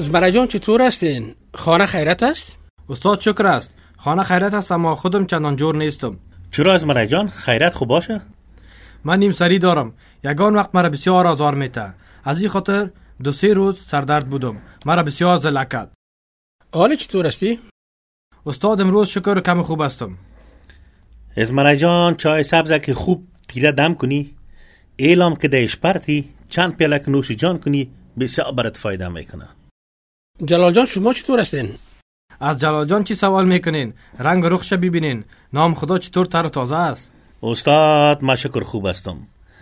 زمرا جان چطور هستین؟ خانه خیرت است؟ استاد شکر است. خانه خیرت است اما خودم چندان جور نیستم. چرا زمرا جان خیرت خوب باشه؟ من نیم سری دارم. یگان وقت مرا بسیار آزار میده. از این خاطر 2-3 روز سردرد بودم. مرا بسیار ضلع کرد. حال چطور هستی؟ استاد امروز شکر کم خوب هستم. زمرا جان چای سبز که خوب تیره دم کنی، اعلام که دیش پرتی چند پیاله نوش جان کنی بسیار برات فایده میکنه. جلال جان شما چطور هستین؟ از جلال جان چی سوال میکنین؟ رنگ و رخش ببینین. نام خدا چطور تر و تازه است؟ استاد ما شکر خوب هستم.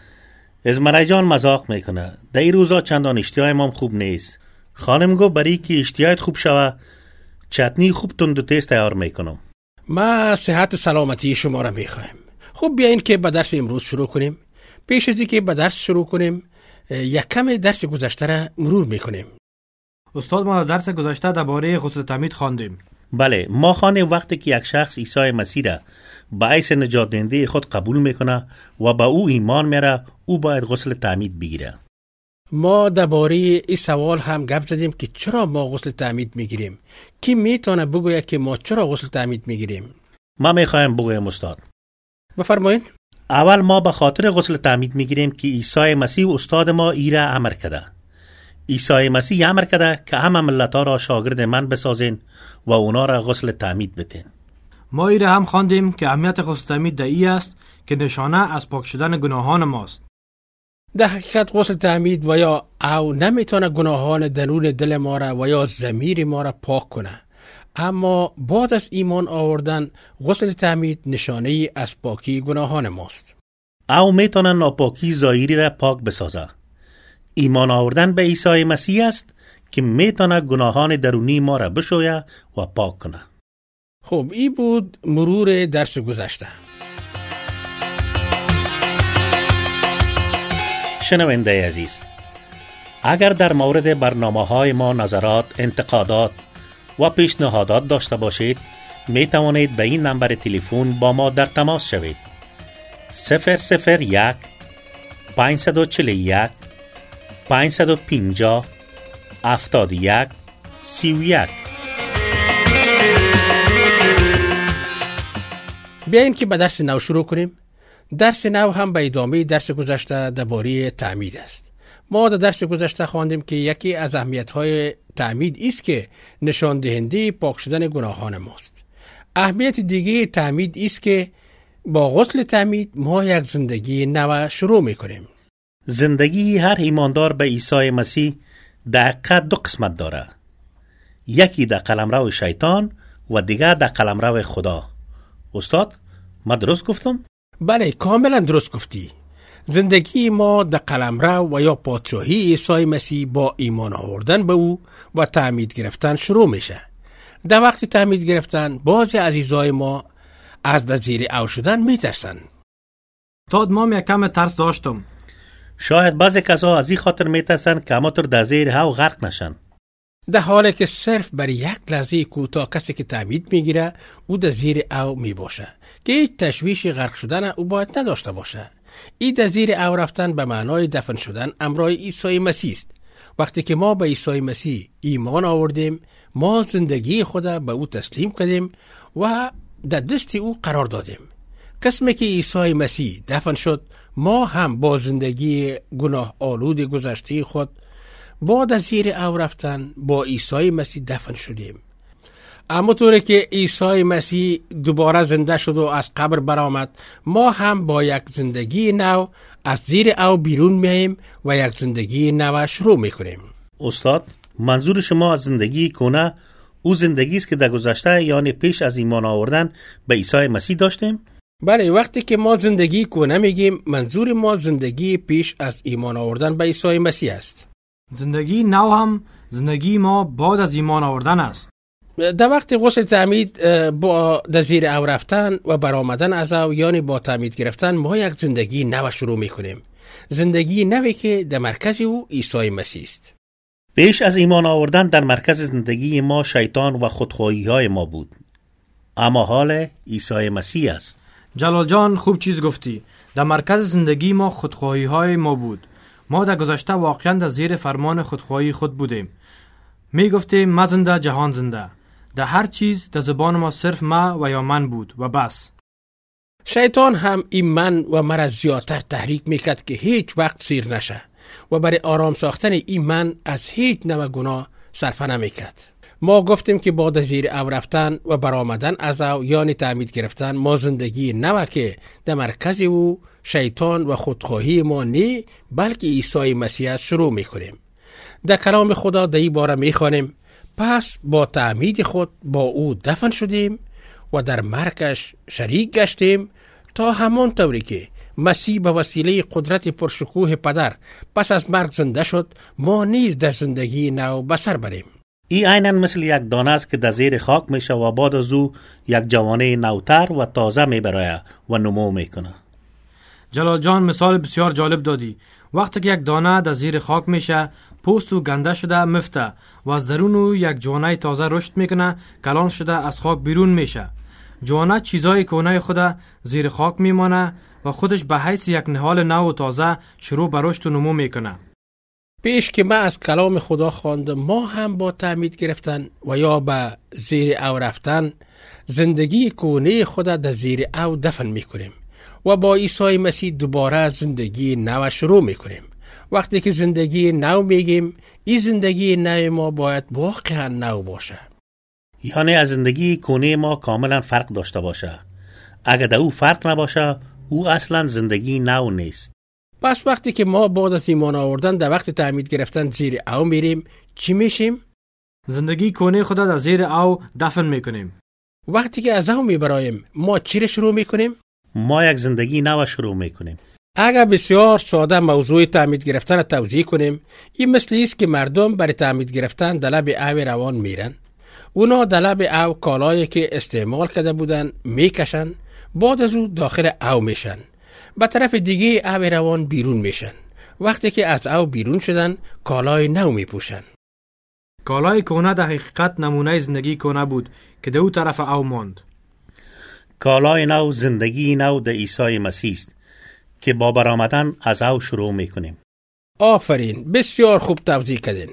زمرا جان مذاق میکنه. در این روزا چندان اشتیای ما خوب نیست. خانم گو برای که اشتیایت خوب شوه چتنی خوب تند و تیز تیار میکنم. ما صحت و سلامتی شما را میخوایم. خب بیاین که به درس امروز شروع کنیم. پیش از اینکه به درس شروع کنیم یک کم درس گذشته را مرور میکنیم. استاد ما درس گذشته درباره غسل تعمید خواندیم. بله، ما خوانیم وقتی که یک شخص عیسی مسیح را به حیث نجات دهنده خود قبول میکنه و به او ایمان میاره، او باید غسل تعمید بگیره. ما درباره این سوال هم گپ زدیم که چرا ما غسل تعمید میگیریم. کی میتونه بگویه که ما چرا غسل تعمید میگیریم؟ ما میخوایم بگویم استاد. بفرمایید. اول ما به خاطر غسل تعمید میگیریم که عیسی مسیح استاد ما ایره امر کرده. عیسی مسیح امر کرده که همه ملت‌ها را شاگرد من بسازین و اونا را غسل تعمید بدین. ما ایره هم خواندیم که اهمیت غسل تعمید ای است که نشانه از پاک شدن گناهان ماست. در حقیقت غسل تعمید و یا او نمیتونه گناهان درون دل ما را و یا ضمیر ما را پاک کنه، اما بعد از ایمان آوردن غسل تعمید نشانه ای از پاکی گناهان ماست. او میتونه ناپاکی ظاهری را پاک بسازه. ایمان آوردن به عیسی مسیح است که میتونه گناهان درونی ما را بشویه و پاک کنه. خب این بود مرور درس گذشته. شنونده عزیز، اگر در مورد برنامه‌های ما نظرات، انتقادات و پیشنهادات داشته باشید، می توانید به این نمبر تلفن با ما در تماس شوید. 001 541 550 71 31. بیاین که به درس نو شروع کنیم. درس نو هم به ادامه درس گذشته درباره تعمید است. ما در درس گذشته خواندیم که یکی از اهمیت‌های تعمید است که نشان دهنده پاک شدن گناهان ماست. اهمیت دیگه تعمید است که با غسل تعمید ما یک زندگی نو شروع می‌کنیم. زندگی هر ایماندار به عیسی مسیح دقیقاً 2 قسمت داره. یکی در قلمرو شیطان و دیگر در قلمرو خدا. استاد، ما درست گفتم؟ بله، کاملا درست گفتی. زندگی ما در قلمرو و یا پادشاهی عیسی مسیح با ایمان آوردن به او و تعمید گرفتن شروع میشه. در وقت تعمید گرفتن بعضی عزیزای ما از در زیر او شدن میترسن. استاد ما یک کم ترس داشتم. شاید بعضی کسا از این خاطر میترسن که همانطور در زیر هوا غرق نشن. در حالی که صرف برای یک لحظه کوتاه کسی که تعمید میگیره او در زیر او میباشه که هیچ تشویش غرق شدن او باید نداشته باشه. این در زیر او رفتن به معنای دفن شدن امرای عیسی مسیح است. وقتی که ما به عیسی مسیح ایمان آوردیم، ما زندگی خود به او تسلیم کردیم و در دست او قرار دادیم. قسمی که عیسی مسیح دفن شد، ما هم با زندگی گناه آلود گذشته خود بعد از زیر او رفتن با عیسی مسیح دفن شدیم. اما طوری که عیسی مسیح دوباره زنده شد و از قبر برآمد، ما هم با یک زندگی نو از زیر او بیرون میاییم و یک زندگی نو شروع میکنیم. استاد، منظور شما از زندگی کهنه او زندگی است که در گذشته یعنی پیش از ایمان آوردن به عیسی مسیح داشتیم؟ بله، وقتی که ما زندگی کهنه میگیم منظور ما زندگی پیش از ایمان آوردن به عیسی مسیح است. زندگی نو هم زندگی ما بعد از ایمان آوردن است. در وقت غسل تعمید با در زیر او رفتن و برآمدن از او یعنی با تعمید گرفتن ما یک زندگی نو شروع میکنیم. زندگی نوی که در مرکز او عیسی مسیح است. پیش از ایمان آوردن در مرکز زندگی ما شیطان و خودخواهی های ما بود، اما حال عیسی مسیح است. جلال جان خوب چیز گفتی. در مرکز زندگی ما خودخواهی های ما بود. ما در گذشته واقعا در زیر فرمان خودخواهی خود بودیم. می گفتیم ما زنده جهان زنده. در هر چیز در زبان ما صرف ما و یا من بود و بس. شیطان هم این من و مرا زیادتر تحریک میکرد که هیچ وقت سیر نشه و برای آرام ساختن این من از هیچ نوع گناه صرفه نمیکرد. ما گفتیم که بعد از زیر او رفتن و برآمدن از او یعنی تعمید گرفتن ما زندگی نوع که در مرکز او شیطان و خودخواهی ما نی بلکه عیسی مسیح شروع میکنیم. در کلام خدا در این باره میخوانیم پس با تعمید خود با او دفن شدیم و در مرگش شریک گشتیم تا همان طوری که مسیح به وسیله قدرت پرشکوه پدر پس از مرگ زنده شد ما نیز در زندگی نو بسر بریم. این عیناً مثل یک دانه است که در زیر خاک میشه و بعد از او یک جوانه نوتر و تازه میبرایه و نمو میکنه. جلال جان مثال بسیار جالب دادی. وقتی که یک دانه در زیر خاک میشه پوست و گنده شده مفته و از درون او یک جوانه تازه رشد میکنه کلان شده از خاک بیرون میشه. جوانه چیزای کهنه خود زیر خاک میمانه و خودش به حیث یک نهال نو و تازه شروع به رشد و نمو میکنه. پیش که ما از کلام خدا خواندم ما هم با تعمید گرفتن و یا به زیر او رفتن زندگی کهنه خود در زیر او دفن میکنیم و با عیسی مسیح دوباره زندگی نو شروع میکنیم. وقتی که زندگی نو میگیم این زندگی نو ما باید واقعا نو باشه، یعنی از زندگی کهنه ما کاملا فرق داشته باشه. اگر در او فرق نباشه او اصلا زندگی نو نیست. پس وقتی که ما بعد از ایمان آوردن در وقت تعمید گرفتن زیر او میریم چی میشیم؟ زندگی کهنه خود در زیر او دفن میکنیم. وقتی که از او میبرایم ما چی رو شروع میکنیم؟ ما یک زندگی نو شروع میکنیم. اگر بسیار ساده موضوع تعمید گرفتن توضیح کنیم این مثل است که مردم برای تعمید گرفتن در لب او روان میرن. اونا در لب او کالایی که استعمال کرده بودن میکشن، بعد از او داخل او میشن، به طرف دیگه او روان بیرون میشن. وقتی که از او بیرون شدن کالای نو میپوشن. کالای کهنه در حقیقت نمونه زندگی کهنه بود که در او طرف او ماند. کالای نو زندگی نو در عیسی مسیح است که با برآمدن از او شروع میکنیم. آفرین، بسیار خوب توضیح کردین.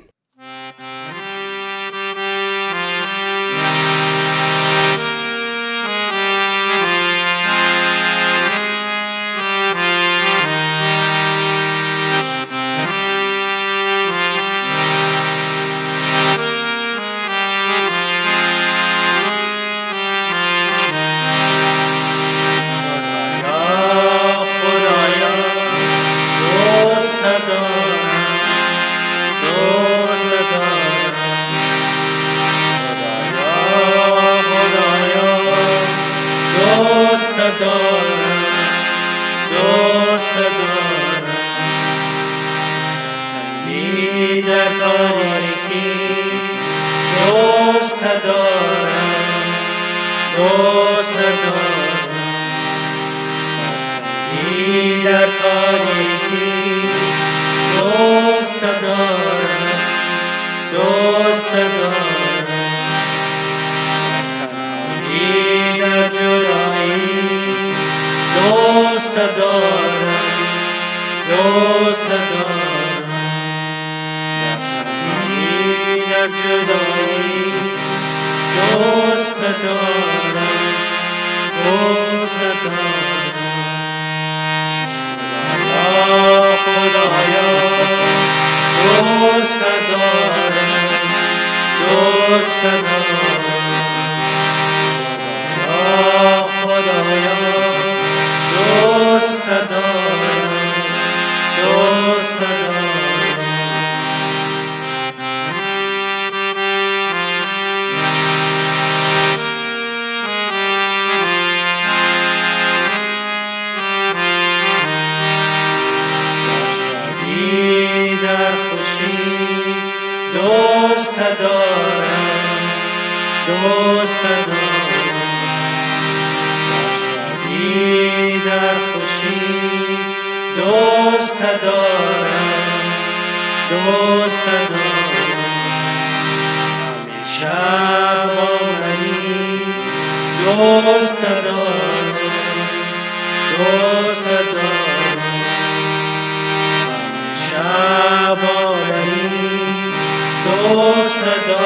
دوست دارم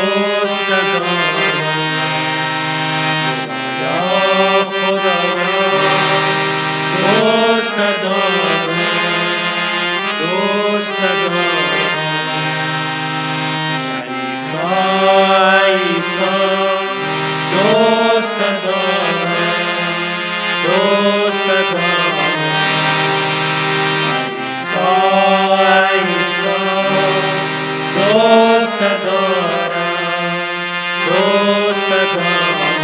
دوست دارم خدایا خدایا دوست دارم دوست دارم عیسی عیسی دوست دارم دوست دارم عیسی عیسی دوست دارم دوست دارم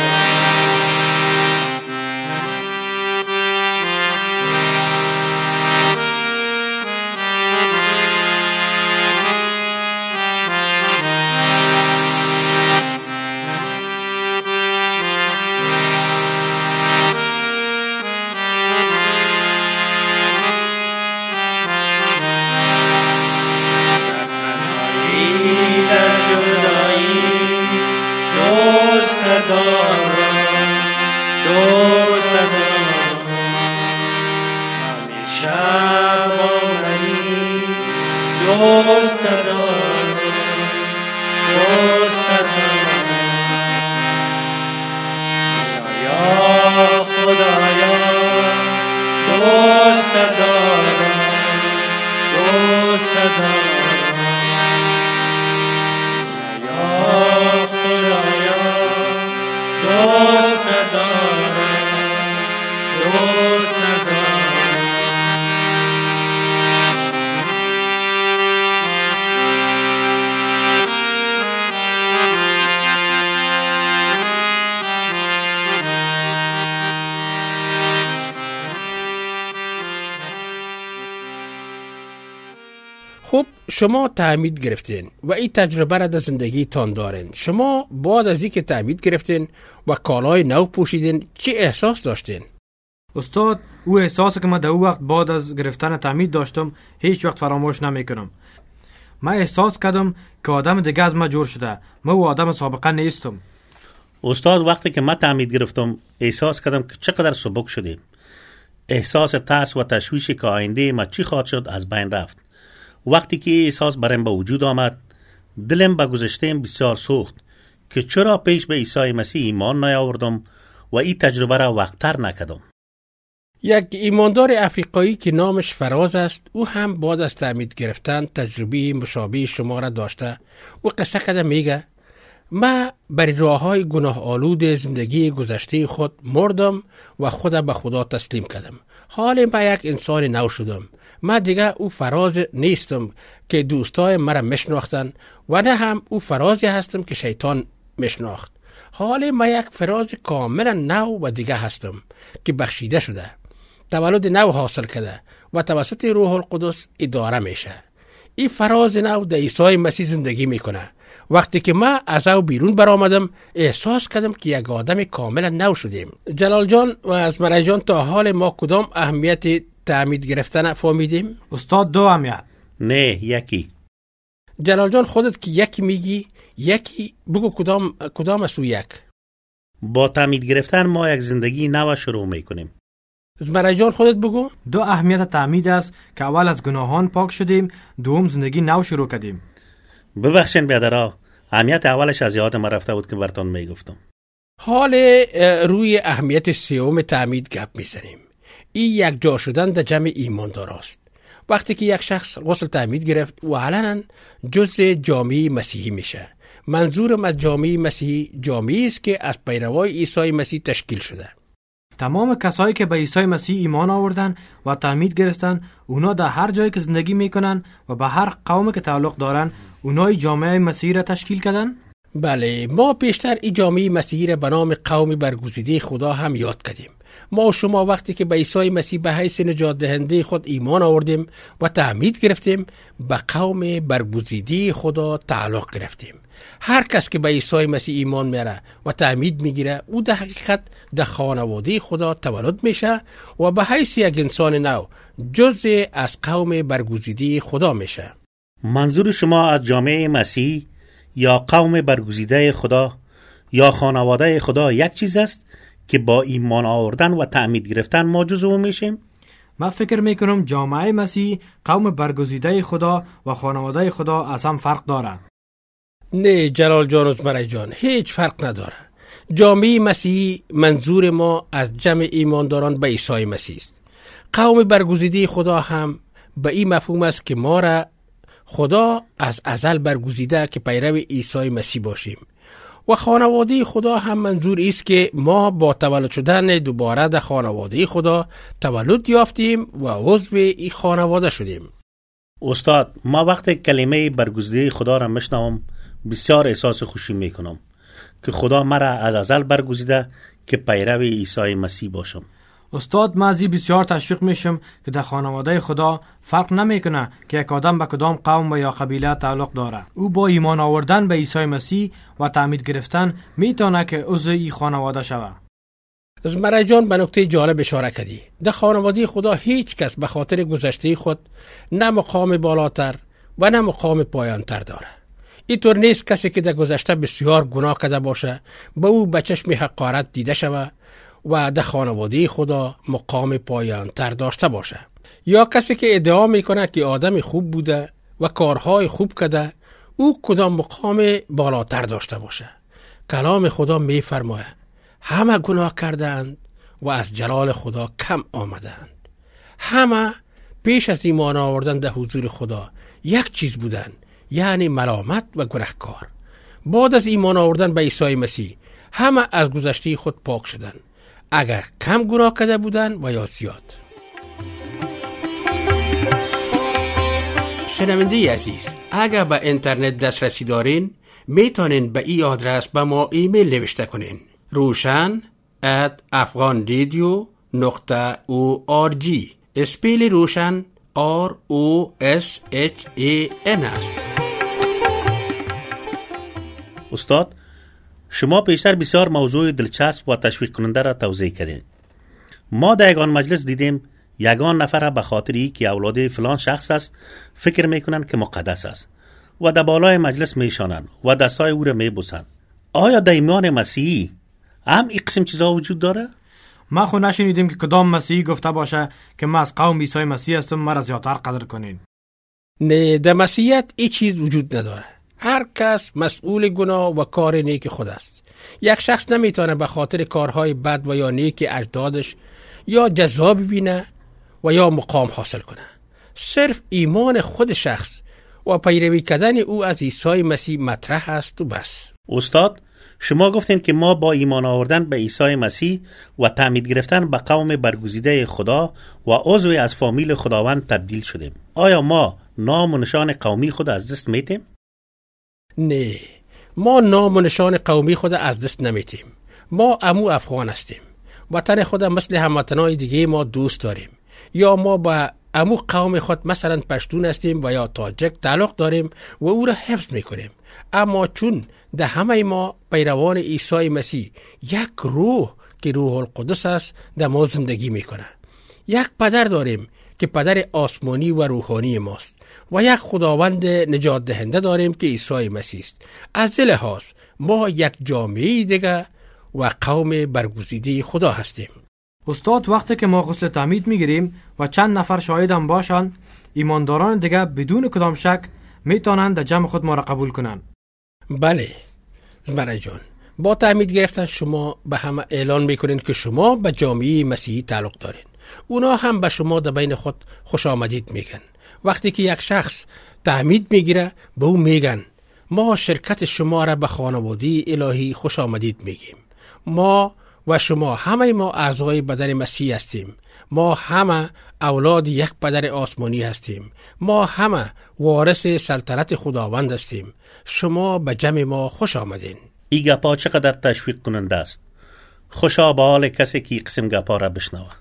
دوست دارم همیشه با منی دوست دارم دوست دارم خدایا خدایا دوست دارم دوست دارم خدایا خدایا دوست دارم دوست دارم خب شما تعمید گرفتین و این تجربه را در زندگی تان دارین. شما بعد از اینکه تعمید گرفتین و کالای نو پوشیدین چه احساس داشتین؟ استاد او احساسی که من در او وقت بعد از گرفتن تعمید داشتم هیچ وقت فراموش نمیکنم. من احساس کردم که آدم دیگه از من جور شده. من او آدم سابقه نیستم. استاد وقتی که من تعمید گرفتم احساس کردم که چقدر سبک شدیم. احساس ترس و تشویشی که آینده ما چی خواهد شد از بین رفت. وقتی که احساس برایم به وجود آمد دلم به گذشته‌ام بسیار سوخت که چرا پیش به عیسی مسیح ایمان نیاوردم و این تجربه را وقت‌تر نکردم. یک ایماندار افریقایی که نامش فراز است، او هم بعد از تعمید گرفتن تجربه مشابه شما را داشته. او قصه کرده میگه من بر راه‌های گناه آلود زندگی گذشته خود مردم و خودم به خدا تسلیم کردم. حال من یک انسان نو شدم. من دیگه او فراز نیستم که دوستای مرا مشناختن و نه هم او فرازی هستم که شیطان مشناخت. حال من یک فراز کاملا نو و دیگه هستم که بخشیده شده، تولد نو حاصل کرده و توسط روح القدس اداره میشه. این فراز نو در عیسی مسیح زندگی میکنه. وقتی که من از او بیرون برآمدم احساس کردم که یک آدم کاملا نو شدیم. جلال جان و ازمرا جان تا حال ما کدام اهمیت تعمید گرفتن فهمیدیم؟ استاد دو اهمیت. نه یکی. جلال جان خودت که یکی میگی، یکی بگو کدام از او یک؟ با تعمید گرفتن ما یک زندگی نو شروع میکنیم. ازمرا جان خودت بگو. دو اهمیت تعمید است که اول از گناهان پاک شدیم، دوم زندگی نو شروع کردیم. ببخشین بیادرها، اهمیت اولش از یاد ما رفته بود که براتون میگفتم. حال روی اهمیت سوم تعمید گپ میزنیم. این یک جا شدن در جمع ایماندار است. وقتی که یک شخص غسل تعمید گرفت و علنا جزء جامعه مسیحی میشه. منظورم از جامعه مسیحی جامعه است که از پیروای عیسی مسیح تشکیل شده. تمام کسایی که به عیسی مسیح ایمان آوردن و تعمید گرفتن، اونا در هر جایی که زندگی میکنن و به هر قومی که تعلق دارن، اونای جامعه مسیحی را تشکیل کردن. بله، ما پیشتر این جامعه مسیحی را به نام قوم برگزیده خدا هم یاد کردیم. ما و شما وقتی که به عیسی مسیح به حیث نجات دهنده خود ایمان آوردیم و تعمید گرفتیم، به قوم برگزیده خدا تعلق گرفتیم. هر کس که به عیسی مسیح ایمان میاره و تعمید میگیره، او در حقیقت در خانواده خدا تولد میشه و به حیث یک انسان نو جزء از قوم برگزیده خدا میشه. منظور شما از جامعه مسیح یا قوم برگزیده خدا یا خانواده خدا یک چیز است که با ایمان آوردن و تعمید گرفتن ما جزو میشیم؟ من فکر میکنم جامعه مسیح، قوم برگزیده خدا و خانواده خدا از هم فرق داره. نه جلال جان و زمرد جان، هیچ فرق نداره. جامعه مسیحی منظور ما از جمع ایمانداران به عیسی مسیح است. قوم برگزیده خدا هم به این مفهوم است که ما را خدا از ازل برگزیده که پیرو عیسی مسیح باشیم. و خانواده خدا هم منظور است که ما با تولد شدن دوباره در خانواده خدا تولد یافتیم و عضو این خانواده شدیم. استاد، ما وقت کلمه برگزیده خدا را میشنوم بسیار احساس خوشی میکنم که خدا مرا از ازل برگزیده که پیرو عیسی مسیح باشم. استاد، من از این بسیار تشویق میشم که در خانواده خدا فرق نمیکنه که یک آدم به کدام قوم و یا قبیله تعلق داره. او با ایمان آوردن به عیسی مسیح و تعمید گرفتن میتونه که عضو این خانواده شود. زمرد جان به نکته جالب اشاره کردی. در خانواده خدا هیچ کس به خاطر گذشته خود نه مقام بالاتر و نه مقام پایانتر داره. اینطور نیست کسی که در گذشته بسیار گناه کرده باشه به او به چشم حقارت دیده شود و در خانواده خدا مقام پایانتر داشته باشه، یا کسی که ادعا میکنه که آدم خوب بوده و کارهای خوب کرده او کدام مقام بالاتر داشته باشه. کلام خدا میفرماید همه گناه کردند و از جلال خدا کم آمدند. همه پیش از ایمان آوردن در حضور خدا یک چیز بودند، یعنی ملامت و گناهکار. بعد از ایمان آوردن به عیسی مسیح همه از گذشته خود پاک شدند، اگر کم گناه کرده بودن و یا زیاد. شنونده عزیز، اگر به اینترنت دسترسی دارین میتونین به این آدرس به ما ایمیل نوشته کنین: roshan@afghanradio.org. اسپیل روشن ROSHAN است. استاد، شما پیشتر بسیار موضوع دلچسب و تشویق کننده را توضیح کردید. ما در یگان مجلس دیدیم یگان نفر به خاطری که اولاد فلان شخص است فکر میکنن که مقدس است و در بالای مجلس میشانن و دستای او را میبوسن. آیا در ایمان مسیحی هم این قسم چیزا وجود داره؟ ما خو نشنیدیم که کدام مسیحی گفته باشه که ما از قوم عیسی مسیح هستم، مرا زیادتر قدر کنین. نه، در مسیحیت این چیز وجود نداره. هر کس مسئول گناه و کار نیک خود است. یک شخص نمیتونه به خاطر کارهای بد و یا نیک اجدادش یا جزا ببینه و یا مقام حاصل کنه. صرف ایمان خود شخص و پیروی کردن او از عیسی مسیح مطرح است و بس. استاد، شما گفتین که ما با ایمان آوردن به عیسی مسیح و تعمید گرفتن به قوم برگزیده خدا و عضو از فامیل خداوند تبدیل شدیم. آیا ما نام و نشان قومی خود از دست میتیم؟ نه، ما نام و نشان قومی خود از دست نمیتیم. ما امو افغان هستیم. وطن خود مثل هموطنای دیگه ما دوست داریم. یا ما با امو قوم خود مثلا پشتون هستیم و یا تاجک تعلق داریم و او را حفظ میکنیم. اما چون در همه ما پیروان عیسی مسیح یک روح که روح القدس است در ما زندگی میکنه. یک پدر داریم که پدر آسمانی و روحانی ماست و یک خداوند نجات دهنده داریم که عیسی مسیح است. از لحاظ ما یک جامعه دیگه و قوم برگزیده خدا هستیم. استاد، وقتی که ما غسل تعمید میگیریم و چند نفر شاهدم باشن، ایمانداران دیگه بدون کدام شک میتونن در جمع خود ما را قبول کنن. بله زمرد جان، با تعمید گرفتن شما به همه اعلان میکنین که شما به جامعه مسیحی تعلق دارین. اونا هم به شما در بین خود خوش آمدید میگن. وقتی که یک شخص تعمید میگیره به او میگن ما شرکت شما را به خانواده الهی خوش آمدید میگیم. ما و شما همه ما اعضای بدن مسیح هستیم. ما همه اولاد یک پدر آسمانی هستیم. ما همه وارث سلطنت خداوند هستیم. شما به جمع ما خوش آمدین. این گپا چقدر تشویق کننده است. خوشا به حال کسی که قسم گپا را بشنوه.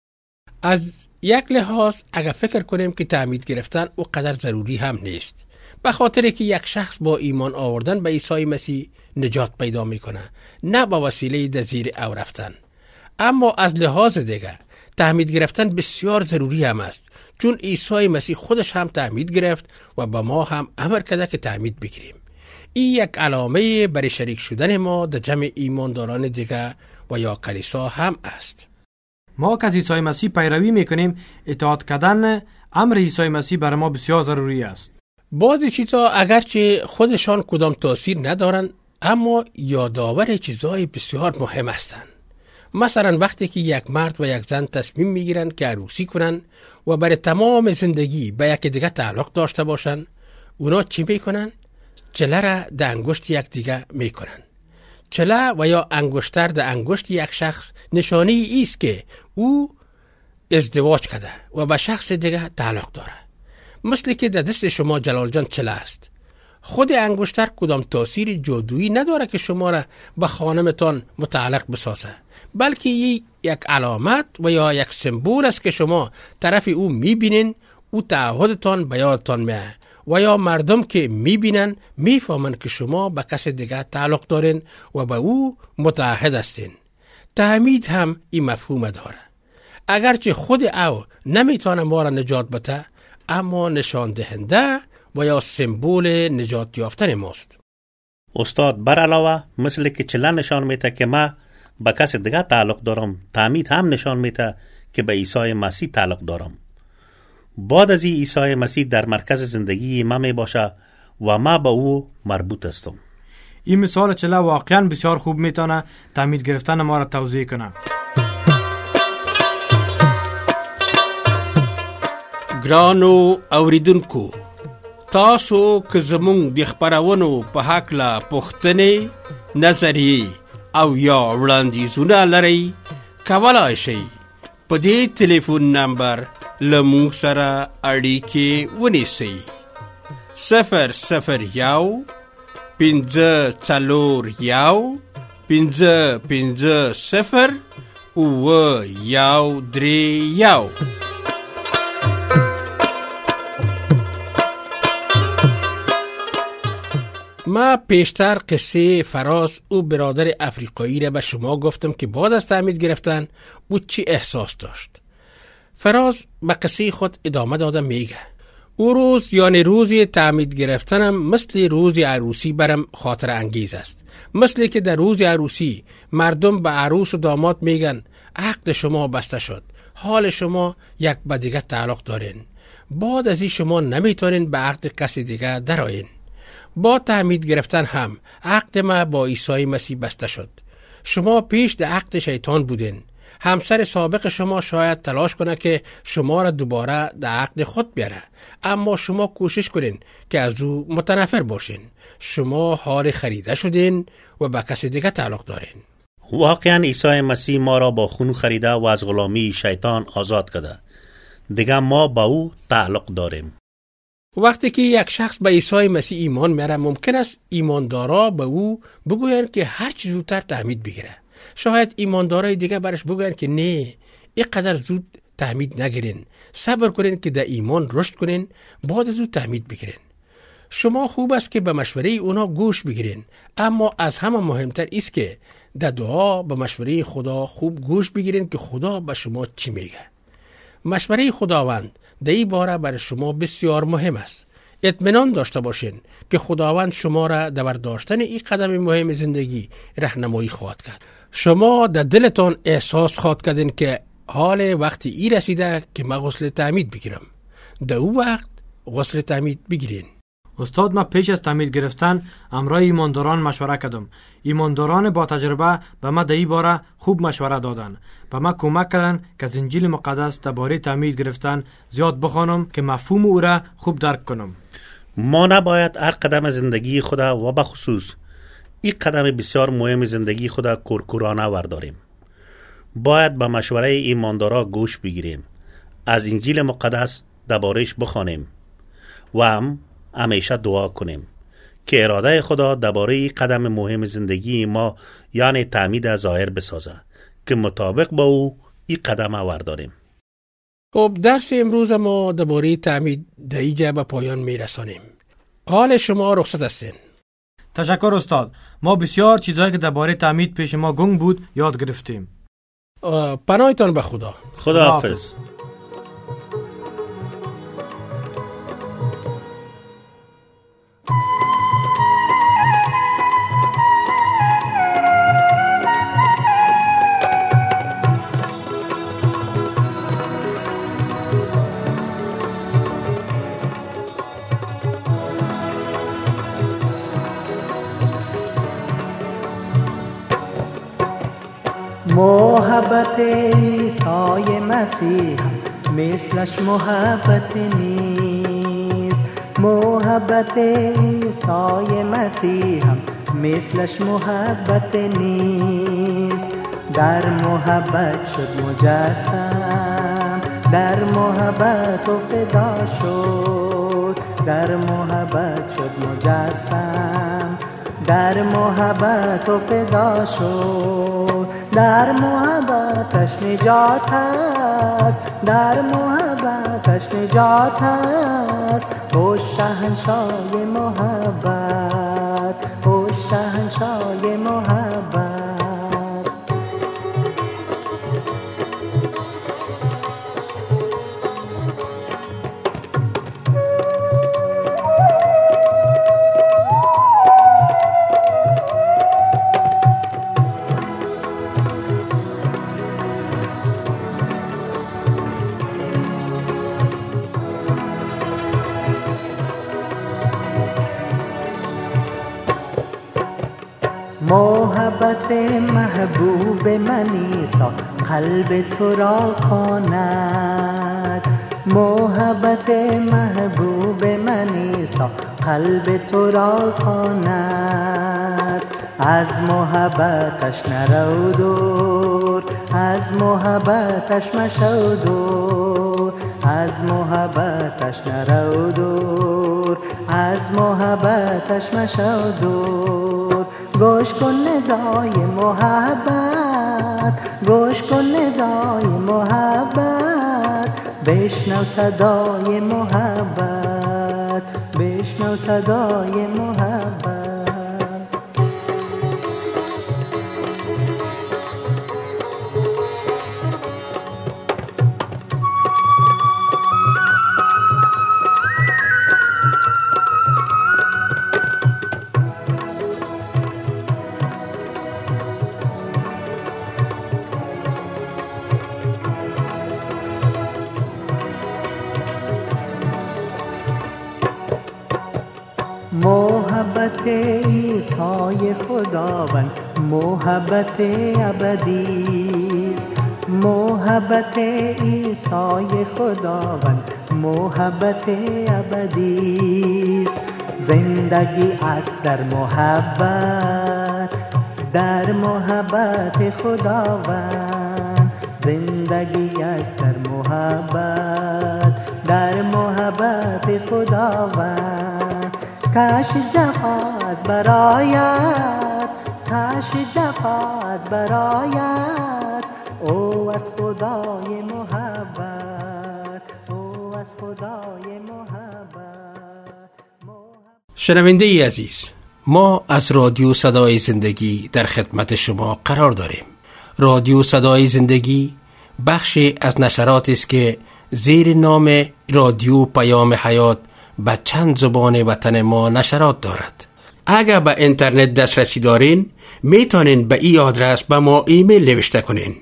از یک لحاظ اگر فکر کنیم که تعمید گرفتن او قدر ضروری هم نیست، به خاطر که یک شخص با ایمان آوردن به عیسی مسیح نجات پیدا میکنه، نه با وسیله در زیر او رفتن. اما از لحاظ دیگه تعمید گرفتن بسیار ضروری هم است، چون عیسی مسیح خودش هم تعمید گرفت و با ما هم امر کرده که تعمید بگیریم. این یک علامه برای شریک شدن ما در جمع ایمانداران دیگه و یا کلیسا هم است. ما که از عیسی مسیح پیروی میکنیم، اطاعت کردن امر عیسی مسیح برای ما بسیار ضروری است. بعضی چیزا اگرچه خودشان کدام تاثیر ندارن اما یادآور چیزای بسیار مهم هستند. مثلا وقتی که یک مرد و یک زن تصمیم میگیرن که عروسی کنن و برای تمام زندگی به یک دیگه تعلق داشته باشن، اونا چی میکنن؟ چله را ده انگشت یک دیگه میکنن. چله و یا انگشتر ده انگشت یک شخص نشانی ایست که او ازدواج کرده و به شخص دیگه تعلق داره. مثل که در دست شما جلال جان چله است. خود انگشتر کدام تاثیر جادویی نداره که شما را به خانمتان متعلق بسازه، بلکه یک علامت و یا یک سمبول است که شما طرف او میبینین، او تعهدتان به یادتان میه و یا مردم که میبینن میفهمن که شما به کس دیگه تعلق دارین و به او متعهد هستین. تعمید هم این مفهوم داره. اگرچه خود او نمیتونه ما را نجات بده، اما نشان دهنده و یا سمبول نجات یافتن ماست. استاد بر علاوه مثل که چله نشان میده که ما به کس دیگه تعلق دارم، تعمید هم نشان میده که به عیسی مسیح تعلق دارم. بعد از این عیسی مسیح در مرکز زندگی ما می باشه و ما به او مربوط هستم. این مثال چله واقعا بسیار خوب میتونه تعمید گرفتن ما را توضیح کنه. ګرانو اوریدونکو، تاسو که زمونږ د خپرونو په هکله پوښتنې، نظریې او یا وړاندیزونه لرئ، کولی شئ په دې ټلیفون نمبر له موږ سره اړیکې ونیسئ. 001 541 550 9131. ما پیشتر قصه فراز او برادر افریقایی را به شما گفتم که بعد از تعمید گرفتن او چی احساس داشت. فراز به قصه خود ادامه داده میگه او روز یعنی روزی تعمید گرفتنم مثل روز عروسی برم خاطر انگیز است. مثل که در روز عروسی مردم به عروس و داماد میگن عقد شما بسته شد، حال شما یک به دیگه تعلق دارین، بعد از این شما نمیتونین به عقد کسی دیگه درآیین. با تعمید گرفتن هم عقد ما با عیسی مسیح بسته شد. شما پیش در عقد شیطان بودین. همسر سابق شما شاید تلاش کنه که شما را دوباره در عقد خود بیاره، اما شما کوشش کنین که از او متنفر باشین. شما حال خریده شدین و به کسی دیگه تعلق دارین. واقعا عیسی مسیح ما را با خون خریده و از غلامی شیطان آزاد کرده. دیگه ما با او تعلق داریم. وقتی که یک شخص به عیسی مسیح ایمان میاره، ممکن است ایماندارا به او بگوین که هر چی زودتر تعمید بگیره. شاید ایماندارای دیگه برش بگوین که نه، اینقدر زود تعمید نگیرین، صبر کنین که در ایمان رشد کنین، بعد از او تعمید بگیرین. شما خوب است که به مشوره اونا گوش بگیرین، اما از همه مهمتر است که در دعا به مشوره خدا خوب گوش بگیرین که خدا به شما چی میگه. مشوره خداوند در این باره برای شما بسیار مهم است. اطمینان داشته باشین که خداوند شما را در برداشتن این قدم مهم زندگی راهنمایی خواهد کرد. شما در دلتان احساس خواهد کردین که حال وقتی ای رسیده که من غسل تعمید بگیرم. در او وقت غسل تعمید بگیرین. استاد، ما پیش از تعمید گرفتن امرای ایمانداران مشوره کردم. ایمانداران با تجربه به ما در این باره خوب مشوره دادن. به ما کمک کردن که از انجیل مقدس درباره تعمید گرفتن زیاد بخوانم که مفهوم او را خوب درک کنم. ما نباید هر قدم زندگی خود و به خصوص این قدم بسیار مهم زندگی خود کورکورانه ورداریم. باید به مشوره ایماندارا گوش بگیریم، از انجیل مقدس درباره‌اش بخوانیم و هم همیشه دعا کنیم که اراده خدا درباره این قدم مهم زندگی ما یعنی تعمید ظاهر بسازه که مطابق با او این قدم ورداریم. خب درس امروز ما درباره تعمید در اینجا به پایان میرسانیم. حال شما رخصت هستین. تشکر استاد. ما بسیار چیزایی که درباره تعمید پیش ما گنگ بود یاد گرفتیم. پناهتان به خدا. خداحافظ. محبت عیسی مسیح مثلش محبت نیست. محبت عیسی مسیح مثلش محبت نیست. در محبت شد مجسم، در محبت و فدا شد. در محبت شد مجسم، در محبت و فدا شد. در محبتش نجات است، در محبتش نجات است. او شهنشاه محبت، او شهنشاه محبت. محبت محبوب من عیسی قلب تو را خواند. محبت محبوب من عیسی قلب تو را خواند. از محبتش نرو دور، از محبتش مشو دور. از محبتش نرو دور، از محبتش مشو دور. گوش کن ندای محبت، گوش کن ندای محبت. بشنو صدای محبت، بشنو صدای محبت. محبت عیسی خداوند محبت ابدی است. محبت عیسی خداوند محبت ابدی است. زندگی است در محبت، در محبت خداوند. زندگی است در محبت، در محبت خداوند. کاش جفا از برایت، کاش جفا از برایت. او از خدای محبت، او از خدای محبت. شنونده عزیز، ما از رادیو صدای زندگی در خدمت شما قرار داریم. رادیو صدای زندگی بخشی از نشرات است که زیر نام رادیو پیام حیات به چند زبان وطن ما نشرات دارد. اگر به اینترنت دسترسی دارین میتونین به این آدرس به ما ایمیل نوشته کنین: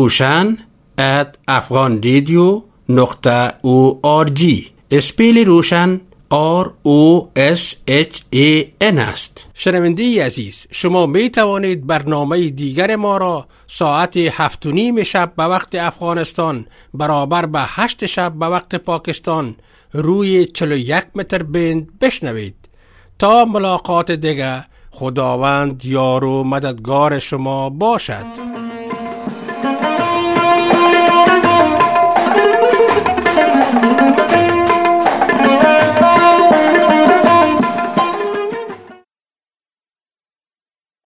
roshan@afghanradio.org. اسپیل روشن ROSHAN است. شنونده عزیز، شما می توانید برنامه دیگر ما را ساعت 7:30 شب به وقت افغانستان برابر به 8 شب به وقت پاکستان روی 41 متر بند بشنوید. تا ملاقات دیگر، خداوند یار و مددگار شما باشد.